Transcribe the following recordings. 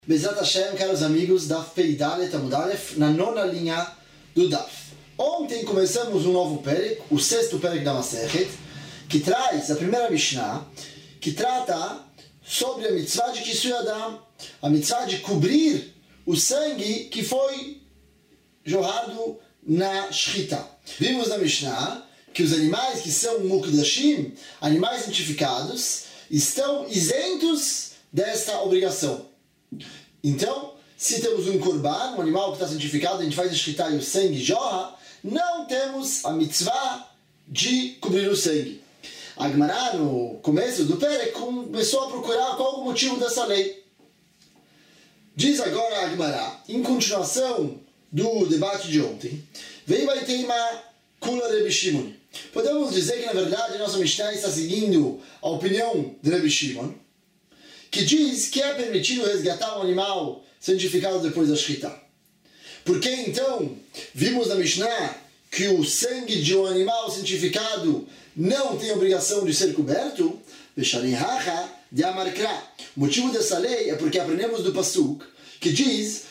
Bezrat Hashem, caros amigos, Daf Peidalet Amud Aleph, na nona linha do Daf. Ontem começamos um novo Perek, o sexto Perek da Masechet, que traz a primeira Mishnah, que trata sobre a mitzvah de Kisui Adam, a mitzvah de cobrir o sangue que foi jorrado na Shchita. Vimos na Mishnah que os animais que são Mukdashim, animais santificados, estão isentos desta obrigação. Então, se temos um korban, um animal que está santificado, a gente faz a shchita e o sangue jorra, não temos a mitzvah de cobrir o sangue. A Gemara, no começo do Perek, começou a procurar qual o motivo dessa lei. Diz agora a Gemara, em continuação do debate de ontem, vem vai ter uma kula Rebi Shimon. Podemos dizer que, na verdade, a nossa Mishnah está seguindo a opinião de Rebi Shimon, que diz que é permitido resgatar um animal santificado depois da shchita. Porque então, vimos na Mishnah que o sangue de um animal santificado não tem obrigação de ser coberto, o motivo dessa lei é porque aprendemos do Pasuk, que diz,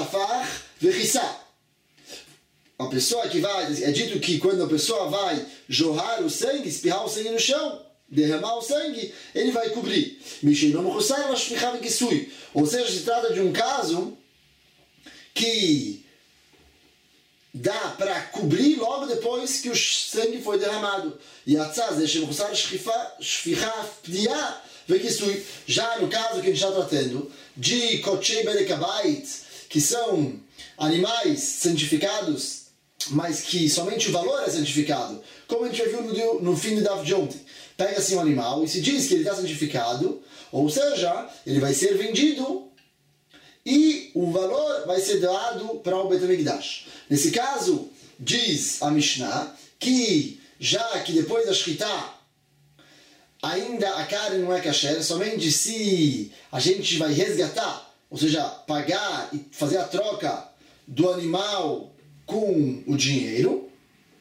a pessoa que vai, é dito que quando a pessoa vai jorrar o sangue, espirrar o sangue no chão, derramar o sangue, ele vai cobrir. Ou seja, se trata de um caso que dá para cobrir logo depois que o sangue foi derramado. Já no caso que a gente está tratando de Kochei Bedekabait, que são animais santificados, mas que somente o valor é santificado, como a gente já viu no fim do Daf de ontem. Pega-se um animal e se diz que ele está santificado, ou seja, ele vai ser vendido e o valor vai ser dado para o Bet HaMikdash. Nesse caso, diz a Mishnah que já que depois da shchita ainda a carne não é kasher, somente se a gente vai resgatar, ou seja, pagar e fazer a troca do animal com o dinheiro,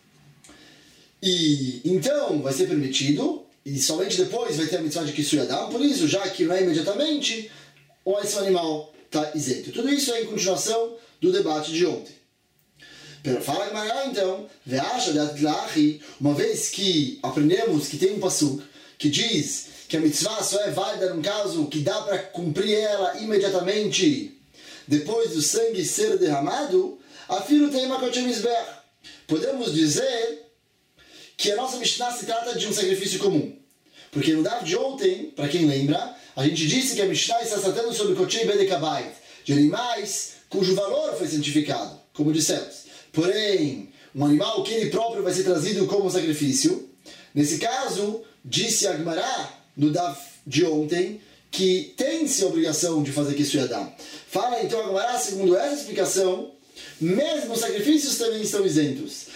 e então vai ser permitido, e somente depois vai ter a mitzvah de Kisui Adam. Por isso, já que não é imediatamente, esse animal está isento. Tudo isso é em continuação do debate de ontem. Fala Gemara então, uma vez que aprendemos que tem um pasuk que diz que a mitzvah só é válida num caso que dá para cumprir ela imediatamente depois do sangue ser derramado, afiro tem uma kochemizber. Podemos dizer que a nossa Mishnah se trata de um sacrifício comum. Porque no Daf de ontem, para quem lembra, a gente disse que a Mishnah está tratando sobre Kochei Bedekabait, de animais cujo valor foi santificado, como dissemos. Porém, um animal que ele próprio vai ser trazido como sacrifício, nesse caso, disse a Gemara no Daf de ontem, que tem-se a obrigação de fazer Kisui Adam. Fala então a Gemara, segundo essa explicação, mesmo os sacrifícios também estão isentos.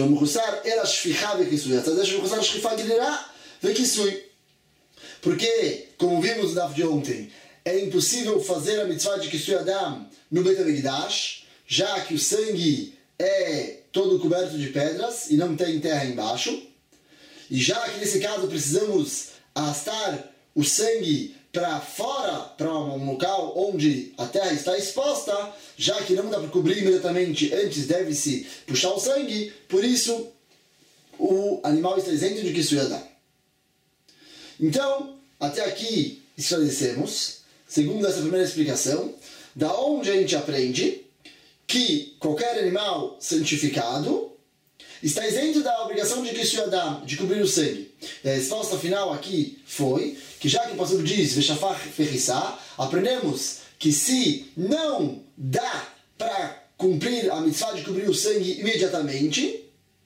Porque, como vimos no Daf de ontem, é impossível fazer a mitzvah de Kisui Adam no Bet HaMikdash, já que o sangue é todo coberto de pedras e não tem terra embaixo. E já que nesse caso precisamos arrastar o sangue para fora, para um local onde a terra está exposta, já que não dá para cobrir imediatamente, antes deve-se puxar o sangue, por isso o animal está isento de Kisui Adam. Então, até aqui esclarecemos, segundo essa primeira explicação, da onde a gente aprende que qualquer animal santificado está isento da obrigação de Kisui Adam, de cobrir o sangue. E a resposta final aqui foi que, já que o pastor diz aprendemos que se não dá para cumprir a mitzvah de cobrir o sangue imediatamente,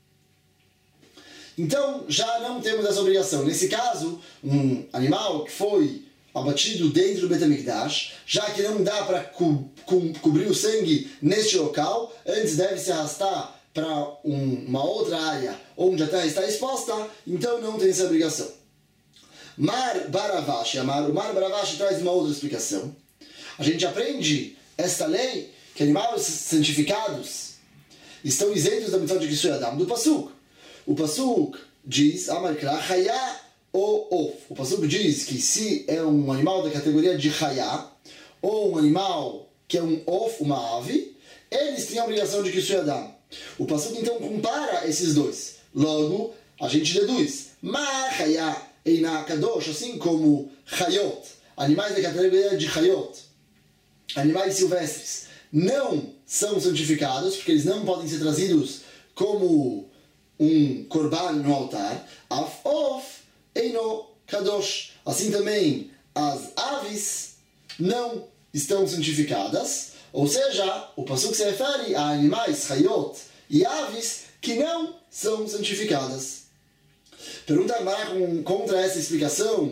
então já não temos essa obrigação. Nesse caso, um animal que foi abatido dentro do Bet HaMikdash, já que não dá para cobrir o sangue neste local, antes deve se arrastar para uma outra área onde a terra está exposta, então não tem essa obrigação. O Mar Baravashi traz uma outra explicação. A gente aprende esta lei que animais santificados estão isentos da mitzvah de Kisui Adam do Pasuk. O Pasuk diz, o Pasuk diz que se é um animal da categoria de Chayá, ou um animal que é um of, uma ave, eles têm a obrigação de Kisui Adam. O Pasuk então compara esses dois. Logo, a gente deduz. Ma Chaya Eina Kadosh, assim como Chayot, animais da categoria de Chayot, animais silvestres, não são santificados, porque eles não podem ser trazidos como um korban no altar. Af of Eino Kadosh. Assim também as aves não estão santificadas, ou seja, o Pasuk se refere a animais, Chayot e aves que não são santificadas. Pergunta Agmará contra essa explicação.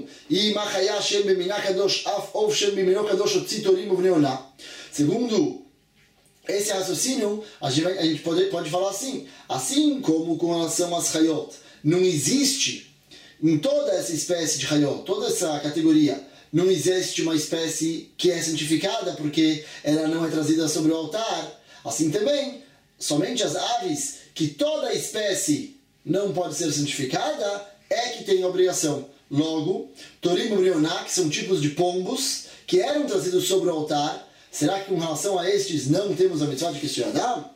Segundo esse raciocínio, a gente pode falar assim como com relação às Chayot, não existe em toda essa espécie de Chayot, toda essa categoria, não existe uma espécie que é santificada porque ela não é trazida sobre o altar. Assim também, somente as aves, que toda espécie não pode ser santificada, é que tem a obrigação. Logo, Torim e Brioná, que são tipos de pombos que eram trazidos sobre o altar, será que com relação a estes não temos a mitzvah de Kisui Adam?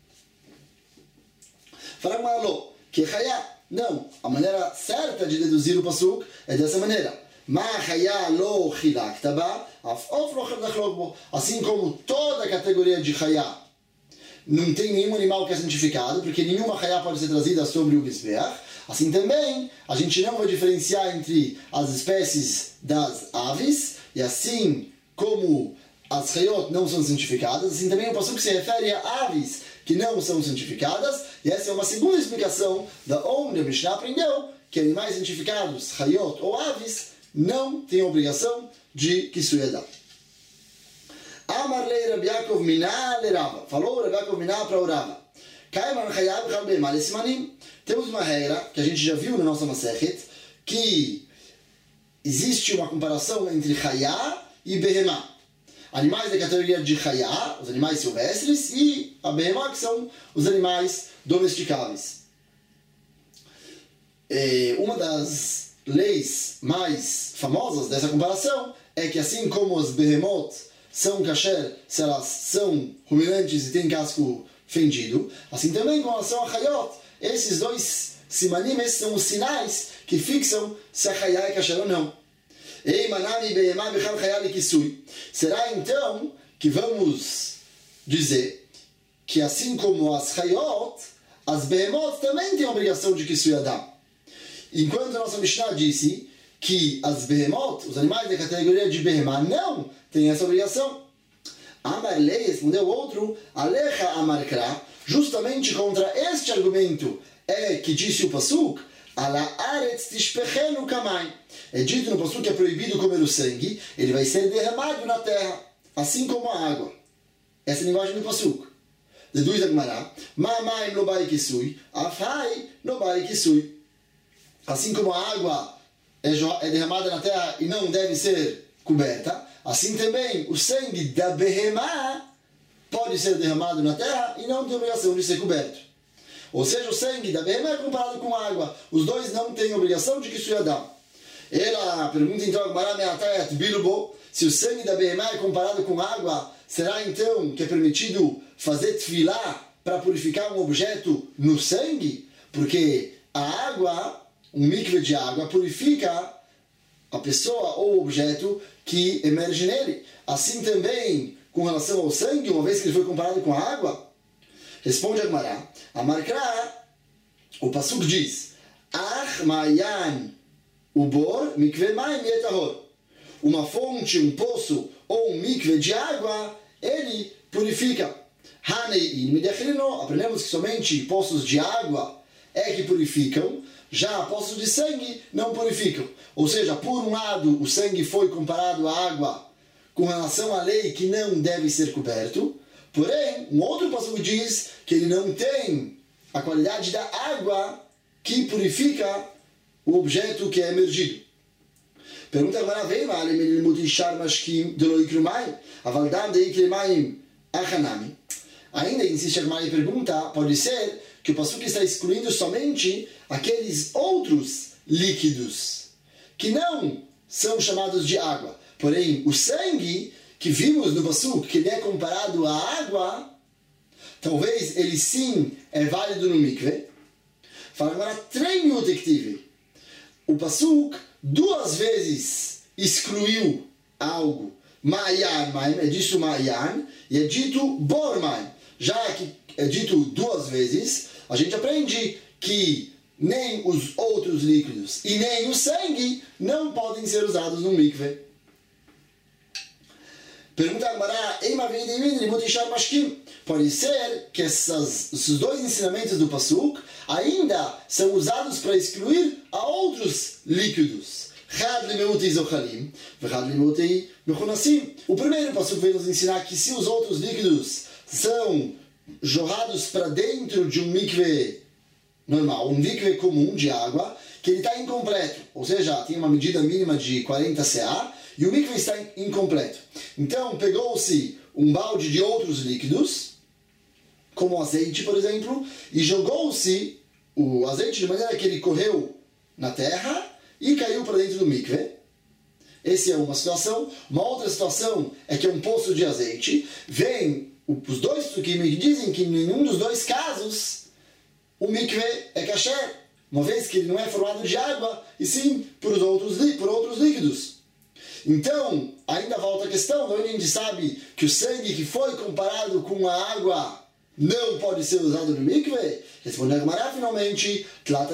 Fala com Alô, que Chaya. Não, a maneira certa de deduzir o Pasuk é dessa maneira. Assim como toda a categoria de Chaya não tem nenhum animal que é santificado, porque nenhuma Chaya pode ser trazida sobre o Mizbeach, assim também a gente não vai diferenciar entre as espécies das aves, e assim como as Chayot não são santificadas, assim também o Pasuk se refere a aves que não são santificadas, e essa é uma segunda explicação da onde a Mishnah aprendeu que animais santificados, Chayot ou aves, não têm obrigação de Kisui Adam. Amar lei Rabi Yaakov Mina le Rava. Falou Rabi Yaakov Mina para o Rava. Temos uma regra que a gente já viu na nossa Masechet, que existe uma comparação entre Chaya e Behemá. Animais da categoria de Chaya, os animais silvestres, e a Behemá, que são os animais domesticáveis. Uma das leis mais famosas dessa comparação é que assim como os Behemot são kasher, se elas são ruminantes e têm casco fendido, assim também com relação a Chayot, esses dois simanim, esses são os sinais que fixam se a Chaya é kasher ou não. Será então que vamos dizer que assim como as Chayot, as Behemot também têm a obrigação de Kisui Adam. Enquanto a nossa Mishnah disse que as Behemot, os animais da categoria de Behemá, não têm essa obrigação. Amar Lei respondeu outro, Alecha Amar Kra, justamente contra este argumento é que disse o Pasuk, Ala Aretz Tishpechenu Kamai. É dito no Pasuk que é proibido comer o sangue, ele vai ser derramado na terra, assim como a água. Essa é a linguagem do Pasuk. Deduz a Gemara, Mamaim no Bai Kisui, Afai no Bai Kisui. Assim como a água é derramada na terra e não deve ser coberta, assim também o sangue da Behemá pode ser derramado na terra e não tem obrigação de ser coberto. Ou seja, o sangue da Behemá é comparado com a água. Os dois não têm obrigação de Kisui Adam. Ela pergunta então a se o sangue da Behemá é comparado com água, será então que é permitido fazer tefilá para purificar um objeto no sangue? Porque a água, um mikve de água, purifica a pessoa ou o objeto que emerge nele. Assim também com relação ao sangue, uma vez que ele foi comparado com a água? Responde a Gemara, Amarkra, o Pasuk diz, Ach Mayan Ubor Mikve Maim Yetahor. Uma fonte, um poço ou um mikve de água, ele purifica. Hanei Midechrino, aprendemos que somente poços de água é que purificam, já poços de sangue não purificam. Ou seja, por um lado, o sangue foi comparado à água com relação à lei que não deve ser coberto, porém, um outro passatempo diz que ele não tem a qualidade da água que purifica o objeto que é emergido. Pergunta agora, vem lá, ainda insiste a Gemara e pergunta, pode ser que o Pasuk está excluindo somente aqueles outros líquidos que não são chamados de água. Porém, o sangue que vimos no Pasuk, que ele é comparado à água, talvez ele sim é válido no mikve. Fala agora, treino tektive. O Pasuk 2 vezes excluiu algo. Ma'yan, ma'im, é dito ma'yan, e é dito bor ma'im. Já que é dito 2 vezes, a gente aprende que nem os outros líquidos e nem o sangue não podem ser usados no mikve. Pergunta a Gemara, pode ser que esses 2 ensinamentos do Pasuk ainda são usados para excluir a outros líquidos. O primeiro Pasuk vem nos ensinar que se os outros líquidos são jorrados para dentro de um mikve normal, um mikve comum de água, que ele está incompleto, ou seja, tem uma medida mínima de 40 ca, e o mikve está incompleto. Então, pegou-se um balde de outros líquidos, como azeite, por exemplo, e jogou-se o azeite de maneira que ele correu na terra e caiu para dentro do mikve. Essa é uma situação. Uma outra situação é que é um poço de azeite. Vem os 2 que me dizem que em nenhum dos 2 casos o mikve é kasher, uma vez que ele não é formado de água, e sim por outros líquidos. Então, ainda volta a questão, onde a gente sabe que o sangue que foi comparado com a água não pode ser usado no mikve? Responde a Gemara finalmente,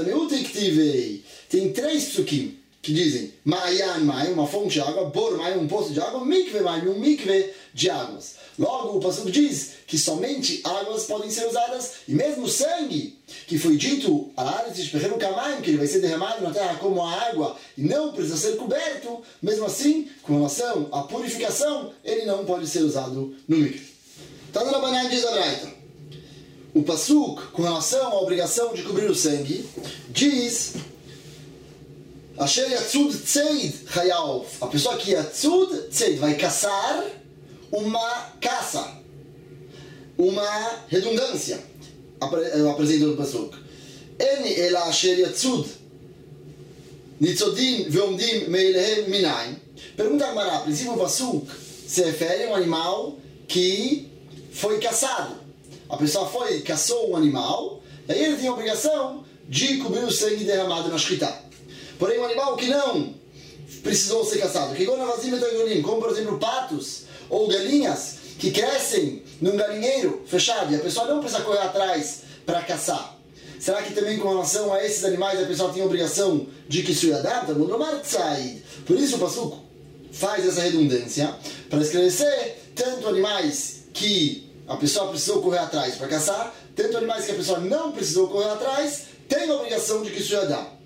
tem 3 psukim que dizem Ma'yan Ma'im, uma fonte de água, Bor Ma'im, um poço de água, Mikve Ma'im, um mikve de águas. Logo, o Pasuk diz que somente águas podem ser usadas, e mesmo sangue, que foi dito, que ele vai ser derramado na terra como a água, e não precisa ser coberto, mesmo assim, com relação à purificação, ele não pode ser usado no mikve. Tana Rabanan diz a Braita. O Pasuk, com relação à obrigação de cobrir o sangue, diz Asher yatzud tzeid chayav. A pessoa que yatzud tzeid vai caçar uma caça, uma redundância. Eu apresento no Pasuk. En ela asher yatzud nitzodim veomdim meilehem minayin. Pergunta a Gemara, a princípio o Pasuk se refere a um animal que foi caçado. A pessoa caçou um animal, e aí ele tem a obrigação de cobrir o sangue derramado na shkita. Porém, um animal que não precisou ser caçado, como por exemplo patos ou galinhas que crescem num galinheiro fechado e a pessoa não precisa correr atrás para caçar. Será que também com relação a esses animais a pessoa tem a obrigação de que se adapta? Por isso o Pasuk faz essa redundância para esclarecer tanto animais que a pessoa precisou correr atrás para caçar, tanto animais que a pessoa não precisou correr atrás, tem a obrigação de que se adapta.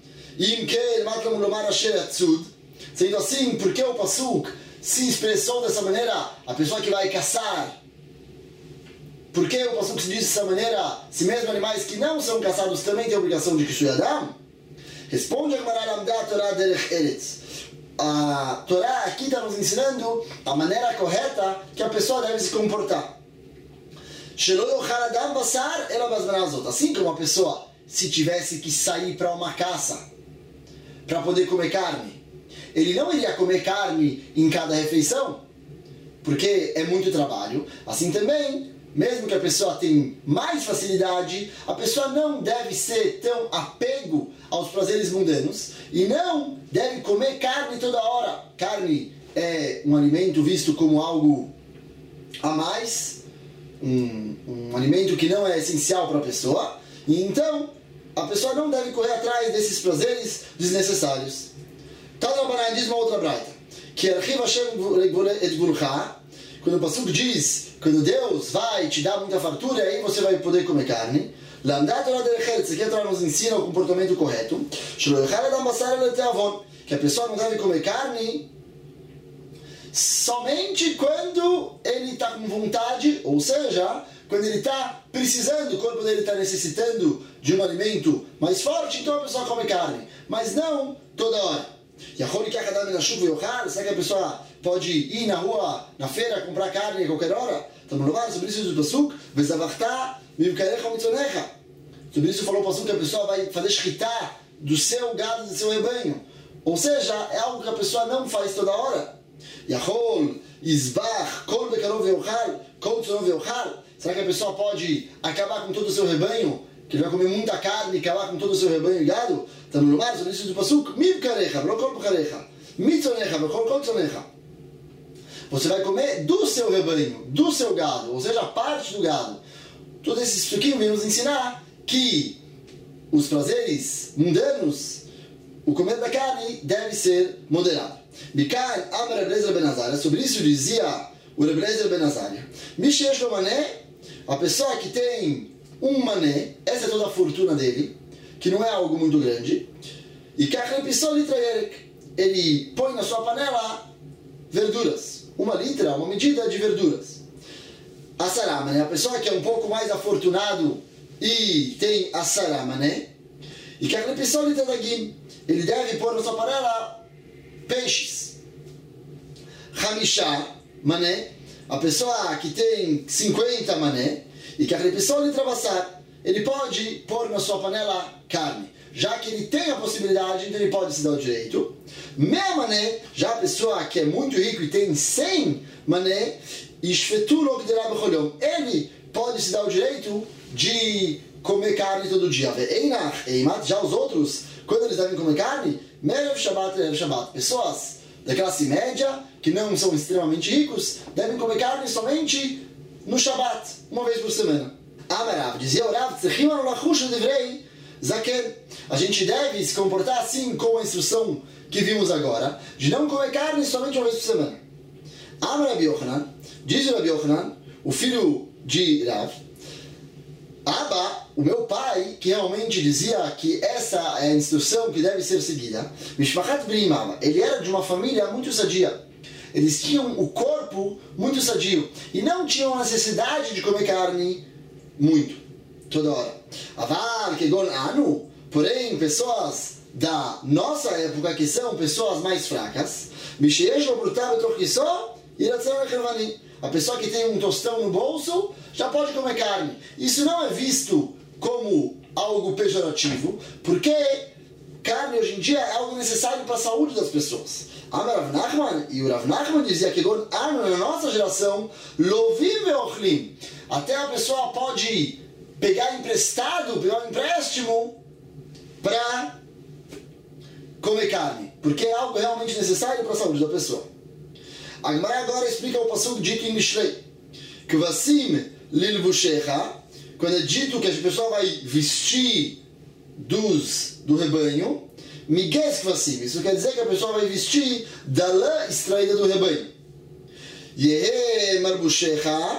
Sendo assim, por que o Pasuk se expressou dessa maneira? A pessoa que vai caçar, por que o Pasuk se diz dessa maneira? Se mesmo animais que não são caçados também têm a obrigação de Kisui Adam? Responde a Torá. A Torá aqui está nos ensinando a maneira correta que a pessoa deve se comportar. Assim como a pessoa, se tivesse que sair para uma caça para poder comer carne, ele não iria comer carne em cada refeição, porque é muito trabalho. Assim também, mesmo que a pessoa tenha mais facilidade, a pessoa não deve ser tão apego aos prazeres mundanos e não deve comer carne toda hora. Carne é um alimento visto como algo a mais, um alimento que não é essencial para a pessoa, e então a pessoa não deve correr atrás desses prazeres desnecessários. Tadra diz uma outra braita, que quando o Pasuk diz, quando Deus vai te dar muita fartura, aí você vai poder comer carne. Isso aqui a Torá nos ensina o comportamento correto, que a pessoa não deve comer carne somente quando ele está com vontade, ou seja, quando ele está precisando, o corpo dele está necessitando de um alimento mais forte, então a pessoa come carne, mas não toda hora. Será que a pessoa pode ir na rua, na feira, comprar carne a qualquer hora? Estamos falando sobre isso do Pasuk. Sobre isso falou o Pasuk que a pessoa vai fazer shkita do seu gado, do seu rebanho. Ou seja, é algo que a pessoa não faz toda hora. Yachol, Isbach, Kol Bekarov Yochal, Kol Tzonov Yochal. Será que a pessoa pode acabar com todo o seu rebanho? Que ele vai comer muita carne e acabar com todo o seu rebanho e gado? Está no lugar, no início do Pasuk, Miv Karecha, Brokol Karecha, Mitzonecha, Brokol Kol Tzonecha. Você vai comer do seu rebanho, do seu gado, ou seja, parte do gado. Todos esses psukim vêm nos ensinar que os prazeres mundanos, o comer da carne, deve ser moderado. Bikan Amar Reb Eliezer ben Azaria, sobre isso dizia o Reb Eliezer ben Azaria, Mishesh lo mané, a pessoa que tem um mané, essa é toda a fortuna dele, que não é algo muito grande, e ele põe na sua panela verduras, 1 litra, uma medida de verduras. A saramané, a pessoa que é um pouco mais afortunado e tem a saramané, e que ele deve pôr na sua panela peixes. Hamishá mané, a pessoa que tem 50 mané, e que ele pode pôr na sua panela carne. Já que ele tem a possibilidade, então ele pode se dar o direito. Meia mané, já a pessoa que é muito rico e tem 100 mané, ele pode se dar o direito de comer carne todo dia. Já os outros, quando eles devem comer carne, Merev Shabbat, Erev Shabbat. Pessoas da classe média, que não são extremamente ricos, devem comer carne somente no Shabbat, uma vez por semana. Amarav, dizia o Rav, a gente deve se comportar assim com a instrução que vimos agora, de não comer carne somente uma vez por semana. Amar Rabi Yochanan, diz o Rabi Yochanan, o filho de Rav, Abba, o meu pai, que realmente dizia que essa é a instrução que deve ser seguida, Mishpachat Brim Abba, ele era de uma família muito sadia. Eles tinham o corpo muito sadio e não tinham necessidade de comer carne muito, toda hora. Aval, Kegon Anu, porém, pessoas da nossa época, que são pessoas mais fracas, a pessoa que tem um tostão no bolso já pode comer carne. Isso não é visto como algo pejorativo, porque carne hoje em dia é algo necessário para a saúde das pessoas. Amar Rav Nachman, e o Rav Nachman dizia que na nossa geração, lovim veochlim, até a pessoa pode pegar emprestado, pegar um empréstimo para comer carne, porque é algo realmente necessário para a saúde da pessoa. A Gemara agora explica o passuco dito em Mishlei, que o Vasim Lilvushecha, quando é dito que a pessoa vai vestir do rebanho, Migues Vasim, isso quer dizer que a pessoa vai vestir da lã extraída do rebanho. Yehe Marbushecha,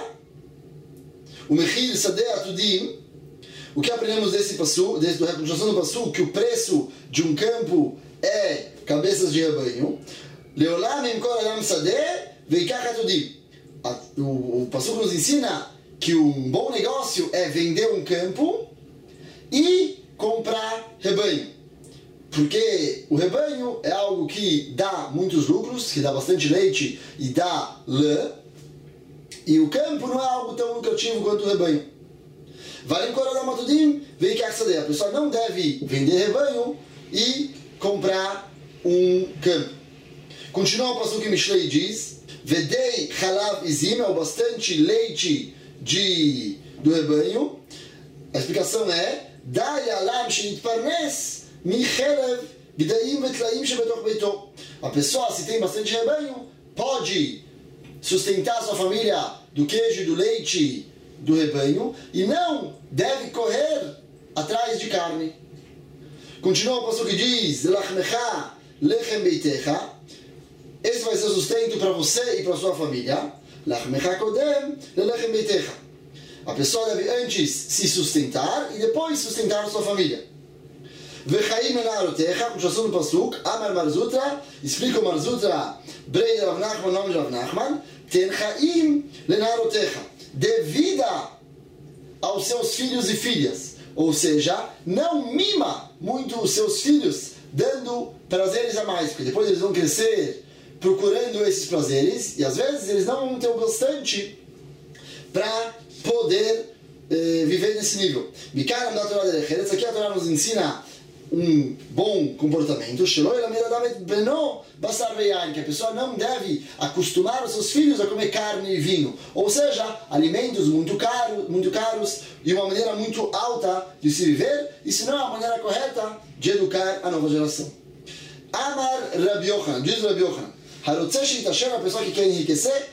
o Mechir Sadeh Atudim, o que aprendemos desse passuco, da reconstrução do passuco, que o preço de um campo é cabeças de rebanho. Leolam Imkor Adam Sadeh Veikach Atudim. O passuco nos ensina que um bom negócio é vender um campo e comprar rebanho. Porque o rebanho é algo que dá muitos lucros, que dá bastante leite e dá lã. E o campo não é algo tão lucrativo quanto o rebanho. Valim Koradam Atudim Veikach Sadeh. A pessoa não deve vender rebanho e comprar um campo. Continua o passuco que Mishlei diz: Vedei Chalav Izim, é o bastante leite do rebanho. A explicação é: Dai Alam Shenitparnes Michelev Gdaim Vetlaim Shebetoch Beito. A pessoa, se tem bastante rebanho, pode sustentar sua família do queijo e do leite do rebanho e não deve correr atrás de carne. Continua o passuco que diz: Lachmecha Lechem Beitecha. Esse vai ser o sustento para você e para sua família. Lachmecha Kodem Lechem Beitecha. A pessoa deve antes se sustentar e depois sustentar a sua família. Vechaim Menarotecha, continuação do passuco, Amar Marzutra, explica o Marzutra, Brei Rav Nachman, nome de Rav Nachman, Ten Chaim Lenarotecha, dê vida aos seus filhos e filhas. Ou seja, não mima muito os seus filhos, dando prazeres a mais, porque depois eles vão crescer procurando esses prazeres, e às vezes eles não vão ter o bastante para poder viver nesse nível. Isso aqui a Torá nos ensina um bom comportamento, que a pessoa não deve acostumar os seus filhos a comer carne e vinho, ou seja, alimentos muito caros e uma maneira muito alta de se viver, e se não é a maneira correta de educar a nova geração. Amar Rabi Yochanan, diz Rabi Yochanan, a pessoa que quer enriquecer,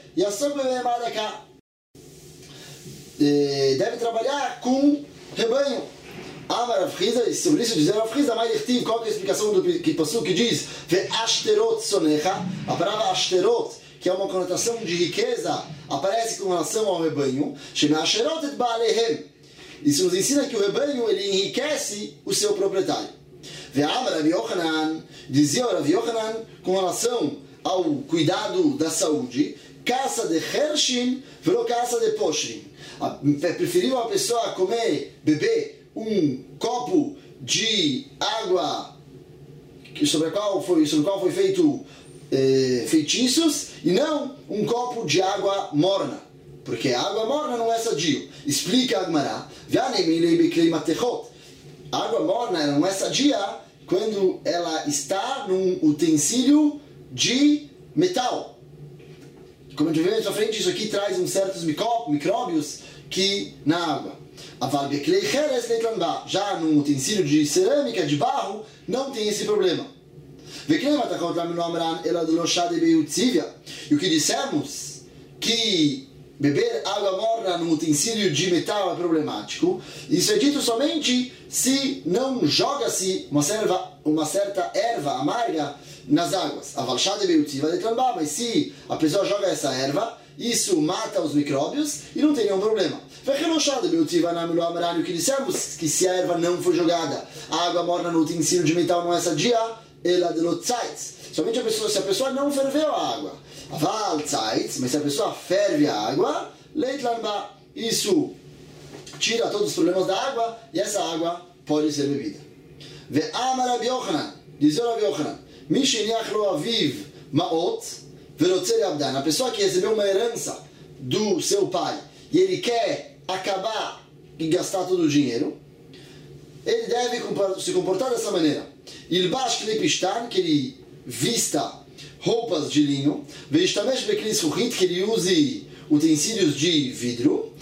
deve trabalhar com rebanho. Amar Rav Chizda, e sobre isso dizer Rav Chizda, qual é a explicação do passuco que diz Ve'ashterot sonecha, a palavra Ashterot, que é uma conotação de riqueza, aparece com relação ao rebanho, Sheme'ashterot et ba'alehem. Isso nos ensina que o rebanho ele enriquece o seu proprietário. Ve'amar Rav Yochanan, dizia Rav Yochanan com relação ao cuidado da saúde, caça de Hershin, velo caça de Poshrin. É preferível a pessoa beber um copo de água sobre o qual foi feito feitiços, e não um copo de água morna, porque a água morna não é sadio. Explica a Gemara, a água morna não é sadia quando ela está num utensílio de metal. Como a gente vê na frente, isso aqui traz uns certos micróbios que na água. Já num utensílio de cerâmica, de barro, não tem esse problema. E o que dissemos que beber água morna num utensílio de metal é problemático, isso é dito somente se não joga-se uma certa erva amarga nas águas. Mas se a pessoa joga essa erva, isso mata os micróbios e não tem nenhum problema. O que dissemos que se a erva não foi jogada, a água morna no utensílio de metal não é sadia, somente se a pessoa não ferveu a água. Mas se a pessoa ferve a água, isso tira todos os problemas da água e essa água pode ser bebida. Ve'amar Rabi Yochanan, diz Rabi Yochanan, a pessoa que recebeu uma herança do seu pai e ele quer acabar e gastar todo o dinheiro, ele deve se comportar dessa maneira. Que ele vista roupas de linho, que ele use utensílios de vidro,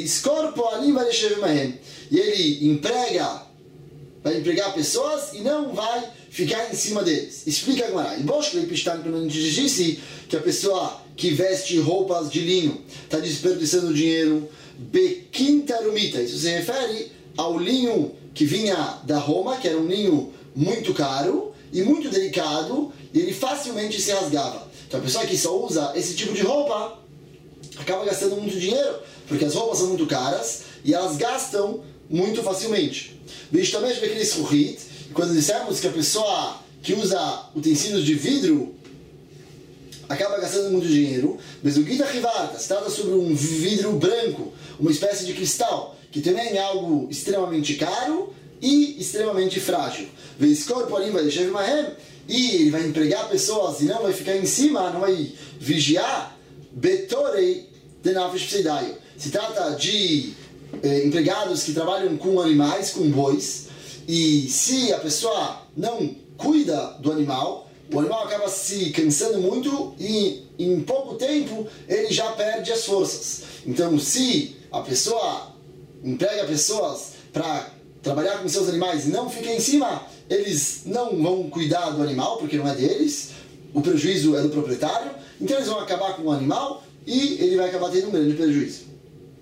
e ele vai empregar pessoas e não vai ficar em cima deles. Explica agora. E quando a gente disse que a pessoa que veste roupas de linho está desperdiçando dinheiro, bequintarumita, isso se refere ao linho que vinha da Roma, que era um linho muito caro e muito delicado, e ele facilmente se rasgava. Então a pessoa que só usa esse tipo de roupa acaba gastando muito dinheiro, porque as roupas são muito caras e elas gastam muito facilmente. Quando dissemos que a pessoa que usa utensílios de vidro acaba gastando muito dinheiro, mas o Gita Rivarta se trata sobre um vidro branco, uma espécie de cristal, que também é algo extremamente caro e extremamente frágil. E ele vai empregar pessoas e não vai ficar em cima, não vai vigiar. Se trata de empregados que trabalham com animais, com bois, e se a pessoa não cuida do animal, o animal acaba se cansando muito e em pouco tempo ele já perde as forças. Então, se a pessoa emprega pessoas para trabalhar com seus animais e não fica em cima, eles não vão cuidar do animal porque não é deles, o prejuízo é do proprietário, então eles vão acabar com o animal e ele vai acabar tendo um grande prejuízo.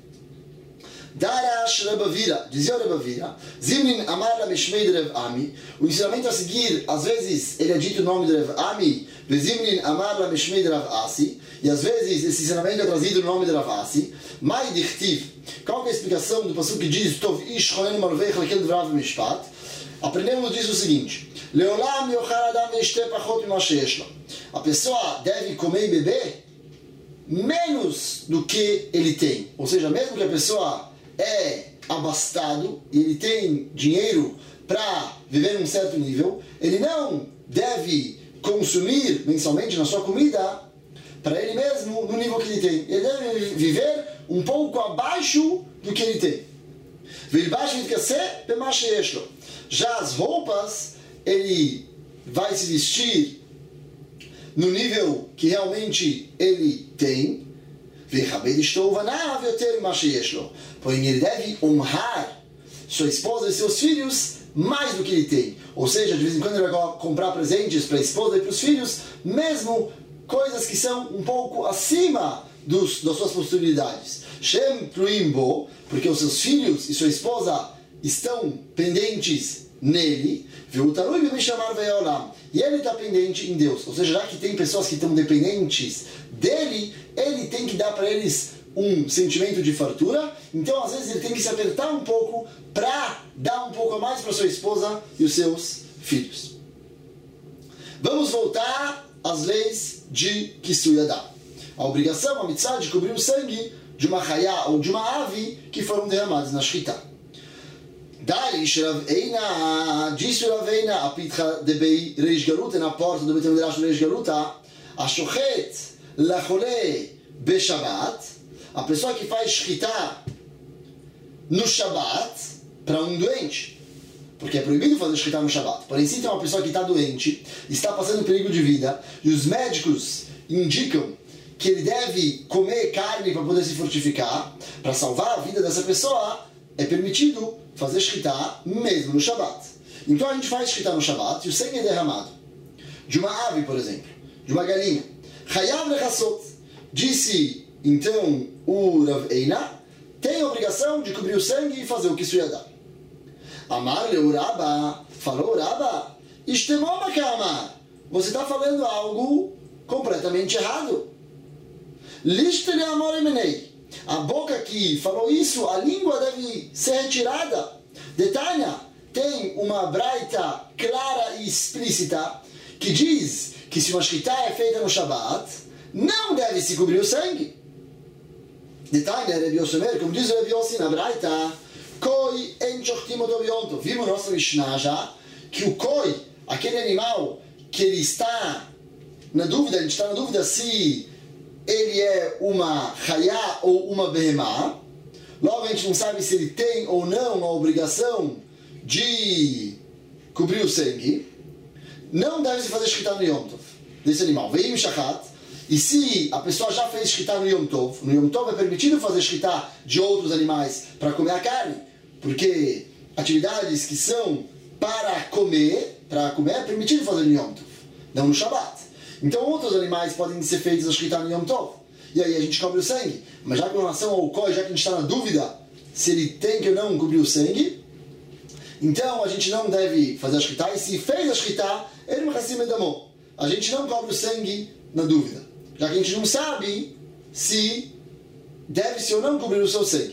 Darash Rebavira, dizia o Rebavira, Zimnin Amar Lamishmei de Rev Ami, o ensinamento a seguir, às vezes ele é dito o nome de Rev Ami, Zimnin Amar Lamishmei de Rav Asi, e às vezes esse ensinamento é trazido no nome de Rav Asi. Mai Dichtiv, qual é a explicação do passuco que diz Tov Ish Chonen Malveich Lekel Devrav Mishpat? Aprendemos disso o seguinte: Leolam Yochar Adam Veishte Pachot Mima Sheyesh Lo. A pessoa deve comer e beber menos do que ele tem, ou seja, mesmo que a pessoa é abastado e ele tem dinheiro para viver num certo nível, ele não deve consumir mensalmente na sua comida para ele mesmo no nível que ele tem. Ele deve viver um pouco abaixo do que ele tem. Já as roupas, ele vai se vestir no nível que realmente ele tem. Porém, ele deve honrar sua esposa e seus filhos mais do que ele tem. Ou seja, de vez em quando ele vai comprar presentes para a esposa e para os filhos, mesmo coisas que são um pouco acima das suas possibilidades. Porque os seus filhos e sua esposa estão pendentes nele, e ele está pendente em Deus. Ou seja, já que tem pessoas que estão dependentes dele, ele tem que dar para eles um sentimento de fartura. Então às vezes ele tem que se apertar um pouco para dar um pouco a mais para sua esposa e os seus filhos. Vamos voltar às leis de Kisui Adam. A obrigação, a mitzvah de cobrir o sangue de uma chayá ou de uma ave que foram derramados na shchita. Disse Rav Eina, a pitcha de Bei Reish Galuta, na porta do Beit Midrash Reish Galuta, a shochet lachole beshabat, a pessoa que faz shchita no Shabat para um doente, porque é proibido fazer shchita no Shabat. Porém, se tem uma pessoa que está doente, está passando perigo de vida, e os médicos indicam que ele deve comer carne para poder se fortificar, para salvar a vida dessa pessoa, é permitido fazer shchita mesmo no Shabat. Então a gente faz shchita no Shabat e o sangue é derramado. De uma ave, por exemplo, de uma galinha. Chayav lechassot. Disse então o Rav Eina, tem a obrigação de cobrir o sangue e fazer o Kisui Adam. Amar le Uraba, falou Uraba, ishtemoma kama. Você está falando algo completamente errado. Listere amor emenei. A boca que falou isso, a língua deve ser retirada. Detalhe, tem uma braita clara e explícita que diz que se uma shchita é feita no Shabat, não deve se cobrir o sangue. Detalhe, Rabbi Yosemer, como diz o Rabbi Yossi na braita, Koi en shochtim oto b'yom tov. Vimos nossa Mishnah já que o koi, aquele animal que ele está na dúvida, a gente está na dúvida se ele é uma chayá ou uma behemá. Logo a gente não sabe se ele tem ou não a obrigação de cobrir o sangue. Não deve se fazer shchita no Yom Tov desse animal. Veio shachat. E se a pessoa já fez shchita no Yom Tov é permitido fazer shchita de outros animais para comer a carne. Porque atividades que são para comer é permitido fazer no Yom Tov, não no Shabat. Então outros animais podem ser feitos a shchita no Yom Tov. E aí a gente cobre o sangue. Mas já com relação ao koi, já que a gente está na dúvida se ele tem que ou não cobrir o sangue, então a gente não deve fazer a shchita. E se fez a shchita, ele não recebe edamon. A gente não cobre o sangue na dúvida, já que a gente não sabe se deve-se ou não cobrir o seu sangue.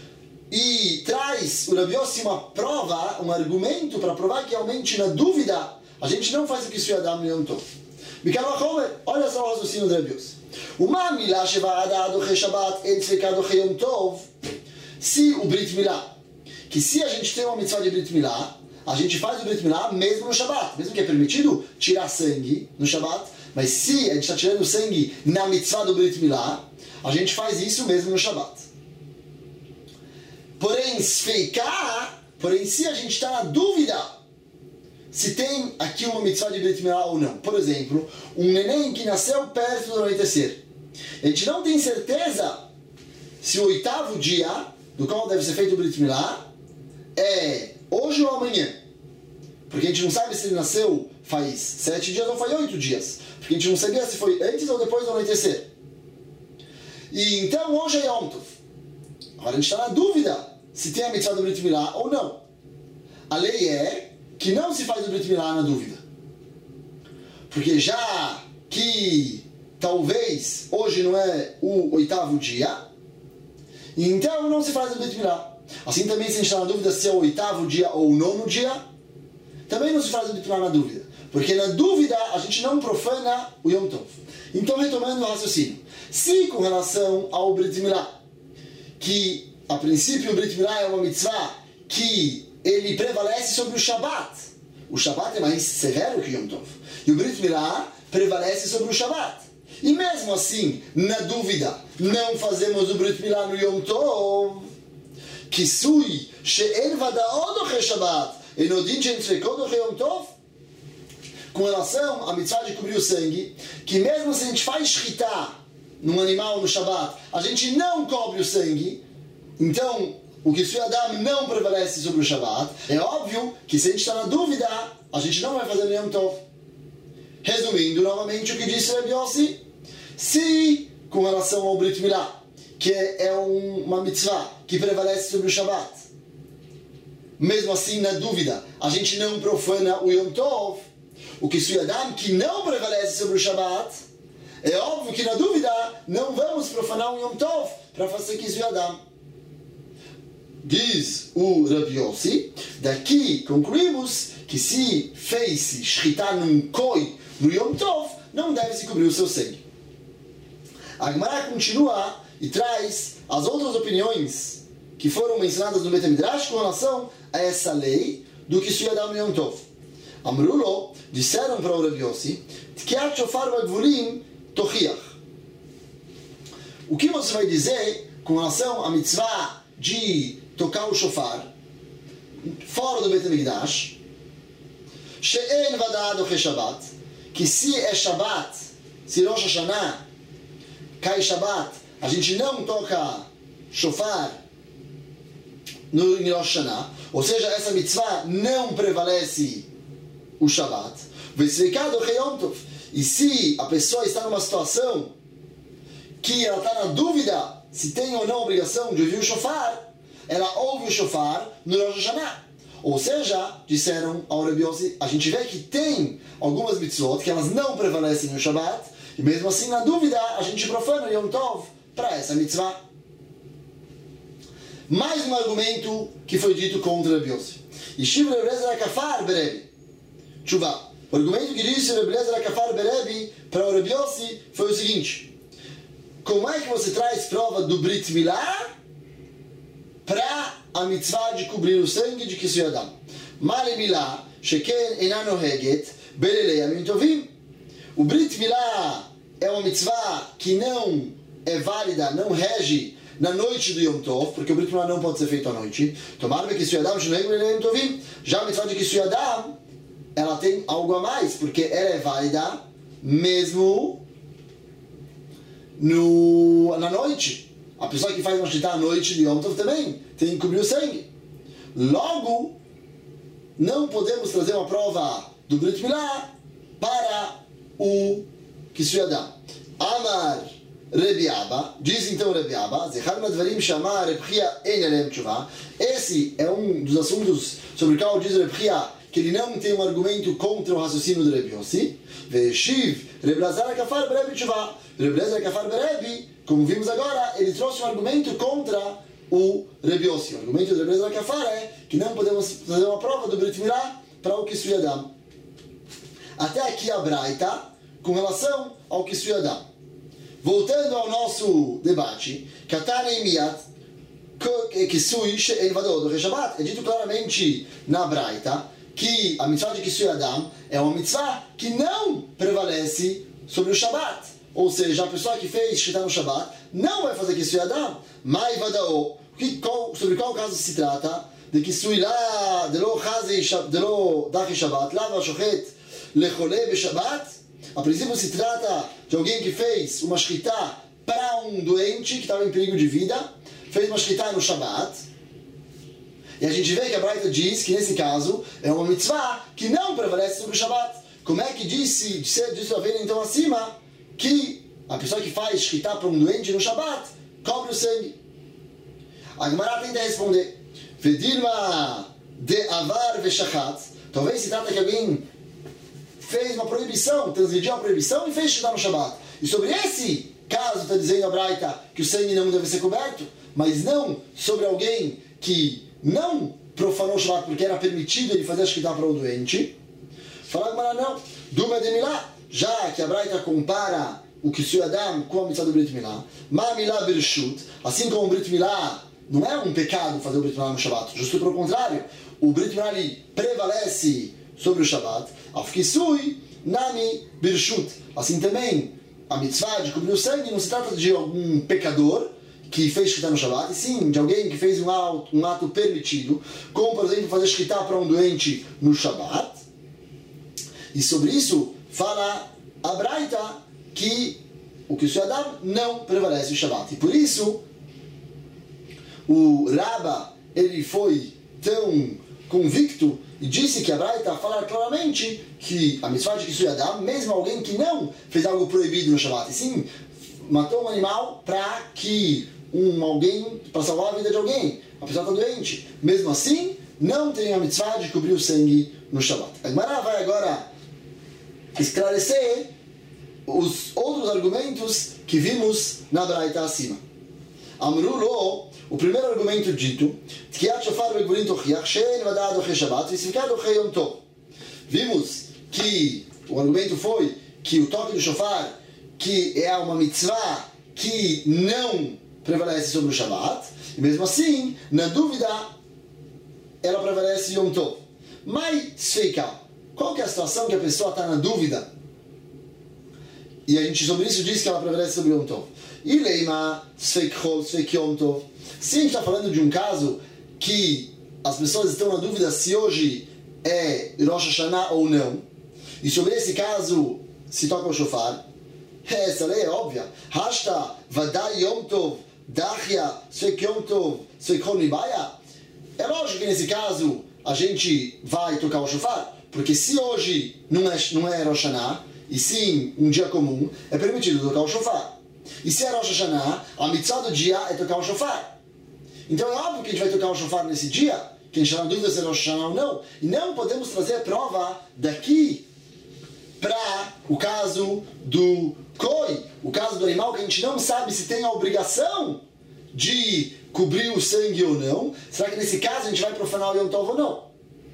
E traz o Rabbi Yossi uma prova, um argumento para provar que realmente na dúvida a gente não faz o Kisui Adam no Yom Tov. Olha só o raciocínio do Rabbi Yossi. Se o Brit Milá, que se a gente tem uma mitzvah de Brit Milá, a gente faz o Brit Milá mesmo no Shabat, mesmo que é permitido tirar sangue no Shabat, mas se a gente está tirando sangue na mitzvah do Brit Milá, a gente faz isso mesmo no Shabat. Porém, se a gente está na dúvida se tem aqui uma mitzvah de Brit Milá ou não. Por exemplo, um neném que nasceu perto do anoitecer. A gente não tem certeza se o 8º dia do qual deve ser feito o Brit Milá é hoje ou amanhã. Porque a gente não sabe se ele nasceu faz 7 dias ou faz 8 dias. Porque a gente não sabia se foi antes ou depois do anoitecer. E então hoje é Yom Tov. Agora a gente está na dúvida se tem a mitzvah do Brit Milá ou não. A lei é que não se faz o Brit Milá na dúvida. Porque já que talvez hoje não é o 8º dia, então não se faz o Brit Milá. Assim também se a gente está na dúvida se é o 8º dia ou o 9º dia, também não se faz o Brit Milá na dúvida. Porque na dúvida a gente não profana o Yom Tov. Então retomando o raciocínio. Se com relação ao Brit Milá, que a princípio o Brit Milá é uma mitzvah que ele prevalece sobre o Shabat. O Shabat é mais severo que o Yom Tov. E o Brit Milá prevalece sobre o Shabat. E mesmo assim, na dúvida, não fazemos o Brit Milá no Yom Tov. Kisui she'en vadaot oche Shabat Enodin Shentrekod Yom Tov, com relação à mitzvah de cobrir o sangue, que mesmo se a gente faz shritá num animal no Shabbat, a gente não cobre o sangue, então o que Adam não prevalece sobre o Shabbat. É óbvio que se a gente está na dúvida, a gente não vai fazer no Yom Tov. Resumindo novamente o que disse Rabbi Yossi, se com relação ao Brit Milá, que é uma mitzvah que prevalece sobre o Shabbat, mesmo assim na dúvida, a gente não profana o Yom Tov, o que Adam que não prevalece sobre o Shabbat, é óbvio que na dúvida não vamos profanar o Yom Tov para fazer Kisui Adam. Diz o Rabbi Yossi, daqui concluímos que se fez-se shritá num koi no Yom Tov, não deve se cobrir o seu sangue. A Gemara continua e traz as outras opiniões que foram mencionadas no Bet Midrash com relação a essa lei do Kisui Adam no Yom Tov. Amrulo, disseram para o Rabbi Yossi, Tkiat shofar v'gvulim tochiach. O que você vai dizer com relação à mitzvah de tocar o shofar fora do Bet HaMikdash? She'en vada'ad oche Shabbat, que se é Shabbat, se Rosh Hashanah cai Shabbat, a gente não toca shofar no Rosh Hashanah, ou seja, essa mitzvah não prevalece o Shabbat. E se a pessoa está numa situação que ela está na dúvida se tem ou não a obrigação de ouvir o shofar, ela ouve o shofar no Rosh Hashanah. Ou seja, disseram ao Rabbi Yossi, a gente vê que tem algumas mitzvot que elas não prevalecem no Shabbat, e mesmo assim, na dúvida, a gente profana o Yom Tov para essa mitzvah. Mais um argumento que foi dito contra Rabbi Yossi. Yeshiv Rabbi Eliezer HaKafar Berebi. Tshuva. O argumento que disse Rabbi Eliezer HaKafar Berebi para o Rabbi Yossi foi o seguinte: como é que você traz prova do Brit Milá para a mitzvah de cobrir o sangue de Kisui Adam? Male Milá, Sheken Enano Heget, Belelei Amim Tovim. O Brit Milá é uma mitzvah que não é válida, não rege na noite do Yom Tov, porque o Brit Milá não pode ser feito à noite. Tomar que Kisui Adam, Shinoi Belelei Amim Tovim. Já a mitzvah de Kisui Adam, ela tem algo a mais, porque ela é válida mesmo na noite. A pessoa que faz uma shritá à noite de Yom Tov também tem que cobrir o sangue. Logo, não podemos trazer uma prova do Brit Milá para o Kisui Adam. Amar Rebi Abba, diz então Rebi Abba, esse é um dos assuntos sobre o qual diz Rebi que ele não tem um argumento contra o raciocínio de Rebi Yossi. Veshiv Rebi Eliezer HaKafar Berebi Tshuva. Rebi Eliezer HaKafar Berebi, como vimos agora, ele trouxe um argumento contra o Rebi Yossi. O argumento de Rebi Eliezer HaKafar é que não podemos fazer uma prova do Brit Milá para o Kisui Adam. Até aqui a Braita com relação ao Kisui Adam. Voltando ao nosso debate, Katane Miyat Kisui She'en Vada'od Oche Shabbat, é dito claramente na Braita que a mitzvah de Kisui Adam é uma mitzvah que não prevalece sobre o Shabbat. Ou seja, a pessoa que fez shritá no Shabbat não vai fazer Kisui Adam. Mai Vada'o, sobre qual caso se trata? De Kisui lá, de lo dachi Shabbat, lava shochet lecholé be Shabbat. A princípio se trata de alguém que fez uma shritá para um doente que estava em perigo de vida, fez uma shritá no Shabbat. E a gente vê que a Braita diz que nesse caso é uma mitzvah que não prevalece sobre o Shabbat. Como é que disse a Avena então acima que a pessoa que faz shritá para um doente no Shabbat cobre o sangue? A Gemara tenta responder: Vedirma de avar veshachat. Talvez se trata que alguém fez uma proibição, transgrediu a proibição e fez shritá no Shabbat. E sobre esse caso está dizendo a Braita que o sangue não deve ser coberto, mas não sobre alguém que não profanou o Shabbat porque era permitido ele fazer a shritá para o doente. Fala a Gemara, não. Duma de Milá, já que a Braita compara o Kisui Adam com a mitzvah do Brit Milá. Ma Milá Birshut, assim como o Brit Milá não é um pecado fazer o Brit Milá no Shabbat, justo pelo contrário, o Brit Milá prevalece sobre o Shabbat. Af Kisui Nami Birshut, assim também a mitzvah de cobrir o sangue não se trata de algum pecador que fez shkita no Shabbat, e sim de alguém que fez um ato permitido, como por exemplo fazer shkita para um doente no Shabbat. E sobre isso fala a Braita que o Kisui Adam não prevalece o Shabbat. E por isso o Rabba ele foi tão convicto e disse que a Braita fala claramente que a mitzvah de Kisui Adam, mesmo alguém que não fez algo proibido no Shabbat, e sim matou um animal para salvar a vida de alguém, a pessoa está doente, mesmo assim não tem a mitzvah de cobrir o sangue no Shabbat. A Gemara vai agora esclarecer os outros argumentos que vimos na Braita acima. Amrulo, o primeiro argumento dito, vimos que o argumento foi que o toque do shofar, que é uma mitzvah que não prevalece sobre o Shabbat, e mesmo assim, na dúvida, ela prevalece Yom Tov. Mas, Sveika, qual que é a situação que a pessoa está na dúvida? E a gente sobre isso diz que ela prevalece sobre Yom Tov. E Leima, Sveik Chol, Sveik Yom Tov. Se a gente está falando de um caso que as pessoas estão na dúvida se hoje é Rosh Hashanah ou não, e sobre esse caso se toca o shofar, essa lei é óbvia. Hashta, Vadai Yom Tov, Dachia, Sveik Yom Tov, Sveik Chol Nibaya. É lógico que nesse caso a gente vai tocar o shofar, porque se hoje não é Rosh Hashanah, e sim um dia comum, é permitido tocar o shofar. E se é Rosh Hashanah, a mitzvah do dia é tocar o shofar. Então é óbvio que a gente vai tocar o shofar nesse dia, que a gente está na dúvida se é Rosh Hashanah ou não. E não podemos trazer a prova daqui para o caso do koi, o caso do animal que a gente não sabe se tem a obrigação de cobrir o sangue ou não. Será que nesse caso a gente vai profanar o Yom Tov ou não?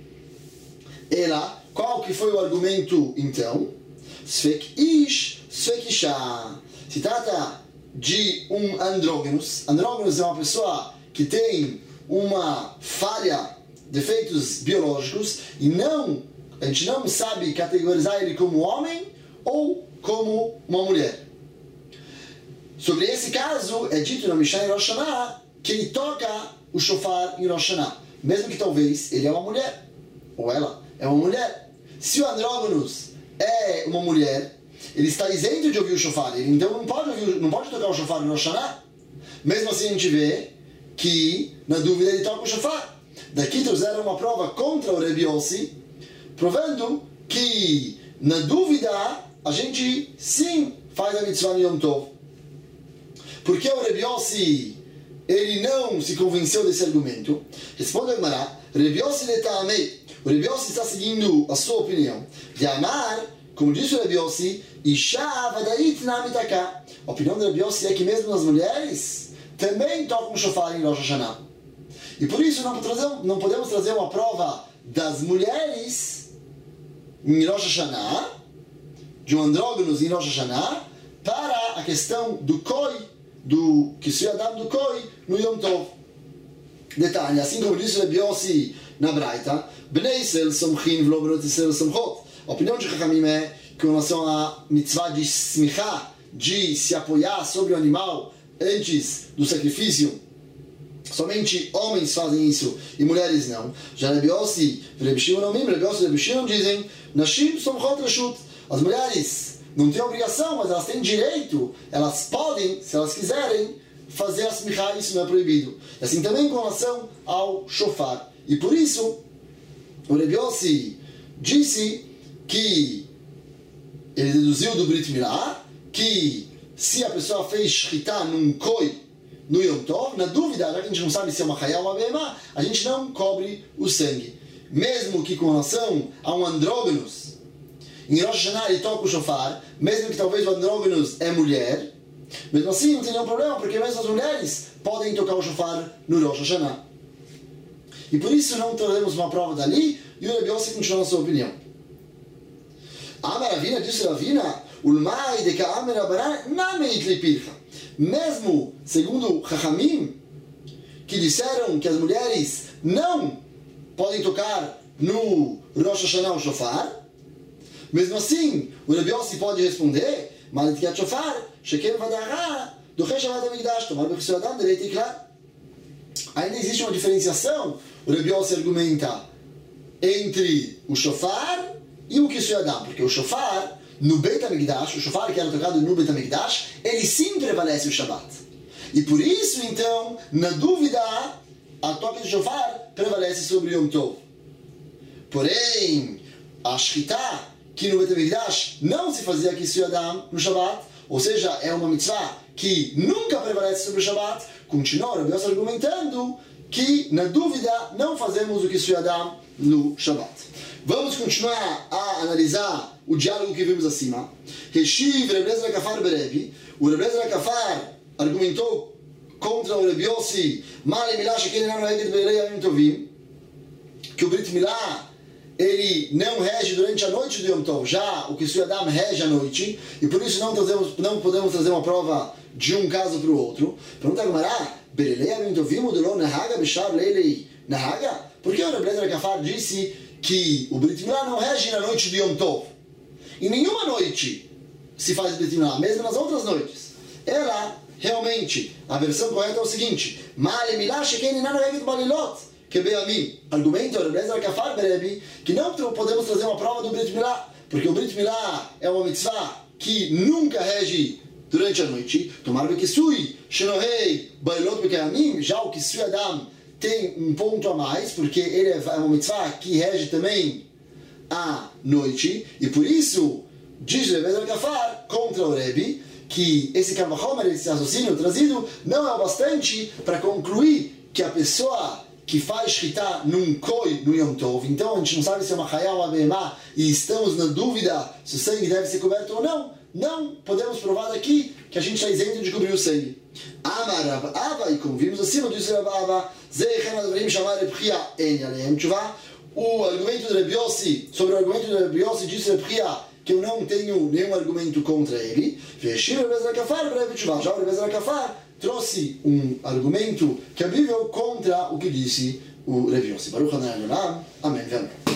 Ela, qual que foi o argumento então? Sveik Ish, Sveik Isha. Se trata de um andrógenos. Andrógenos é uma pessoa que tem uma falha, defeitos biológicos, e a gente não sabe categorizar ele como homem ou como uma mulher. Sobre esse caso, é dito na Mishnah em Rosh Hashanah que ele toca o shofar em Rosh Hashanah, mesmo que talvez ele é uma mulher, ou ela é uma mulher. Se o andrógenos é uma mulher, ele está isento de ouvir o shofar, ele então não pode tocar o shofar em Rosh Hashanah. Mesmo assim a gente vê que na dúvida ele toca o shofar. Daqui trouxeram uma prova contra o Rebbe Yossi, provando que na dúvida a gente sim faz a mitzvah no Yom Tov. Porque o Rebbe Yossi ele não se convenceu desse argumento? Responde a Gemara, Rebbe Yossi letamei. O Rebbe Yossi está seguindo a sua opinião. De amar, como disse o Rebbe Yossi, Isha vadait namitaka. A opinião do Rebbe Yossi é que mesmo as mulheres também tocam o shofar em Rosh Hashanah. E por isso não podemos trazer uma prova das mulheres em Rosh Hashanah, de um andrógenos em Rosh Hashanah, para a questão do koi, do Kisui Adam do koi, no Yom Tov. Detalhe, assim como disse o Rebbe Yossi na Braita, Bnei Israel somchin v'lo benot Israel somchot. A opinião de Chachamim é que com relação à mitzvah de smichá, de se apoiar sobre o animal antes do sacrifício, somente homens fazem isso e mulheres não. Já Rebbe Yossi e Rebbe Shimon dizem, Nashim somchot reshut. As mulheres não têm obrigação, mas elas têm direito, elas podem, se elas quiserem, fazer a smichá, isso não é proibido. E assim também com relação ao shofar. E por isso, o Rebbe Yossi disse que ele deduziu do Brit Milá que se a pessoa fez shchita num koi no Yom Tov, na dúvida, já que a gente não sabe se é uma chayá ou uma behemá, a gente não cobre o sangue. Mesmo que com relação a um andrógenos, em Rosh Hashanah ele toca o shofar, mesmo que talvez o andrógenos é mulher, mesmo assim não tem nenhum problema, porque mesmo as mulheres podem tocar o shofar no Rosh Hashanah. E por isso não trazemos uma prova dali, e o Rebbe Yossi continua a sua opinião. Amaravina, disse Ravina, Ulmai de Ka'amer Abaran, Nameit Lipilcha. Mesmo segundo Chachamim, que disseram que as mulheres não podem tocar no Rosh Hashanah o shofar, mesmo assim, o Rebbe Yossi pode responder, Malet Shofar, Shekem Vadara, do Rei Shabbat Amigdash, tomar o Adam, direito e claro. Ainda existe uma diferenciação, o Rebbe Yossi argumenta, entre o shofar e o Kisui Adam, porque o shofar, no Beit HaMikdash, o shofar que era tocado no Beit HaMikdash, ele sim prevalece o Shabbat. E por isso, então, na dúvida, a toca de shofar prevalece sobre Yom Tov. Porém, a Shkita, que no Beit HaMikdash não se fazia Kisui Adam no Shabbat, ou seja, é uma mitzvah que nunca prevalece sobre o Shabbat, continua o Rebbe Yossi argumentando que, na dúvida, não fazemos o Kisui Adam no Shabbat. Vamos continuar a analisar o diálogo que vimos acima. Reshiv Rebbe Ezra Kafar Berebi. O Rebbe Ezra Kafar argumentou contra o Rebbe Yossi que o Brit Milá ele não rege durante a noite do Yom Tov, já o Kisui Adam rege à noite, e por isso não podemos trazer uma prova de um caso para o outro. Pergunta a Gemara, por que o Rebbe Ezra Kafar disse que o Brit Milá não rege na noite do Yom Tov? Em nenhuma noite se faz Brit Milá, mesmo nas outras noites. Ela, realmente, a versão correta é o seguinte, que bem a mim, argumenta o Rebbe Ezra Kafar Berebi, que não podemos trazer uma prova do Brit Milá, porque o Brit Milá é uma mitzvah que nunca rege durante a noite. Tomar Bekisui, Shenohei, Bailot Bekayamim, já o Kisui Adam tem um ponto a mais, porque ele é uma mitzvah que rege também à noite, e por isso, diz Rebbe Ezra Kafar contra o Rebbe, que esse Kavachomer, esse raciocínio trazido, não é o bastante para concluir que a pessoa que faz Shkita num Koi, no Yom Tov, então a gente não sabe se é uma Chayá ou uma Behemá, e estamos na dúvida se o sangue deve ser coberto ou não, não podemos provar daqui que a gente está isento de cobrir o sangue. Amar Rav Ava, e como vimos acima, disse Rav Ava, o argumento do Rebbe Yossi, sobre o argumento do Rebbe Yossi, disse Rebbe que eu não tenho nenhum argumento contra ele. Já o Rebbe Ezra Kafar trouxe um argumento cabível contra o que disse o Rebbe Yossi. Baruch Adonai Olam. Amém.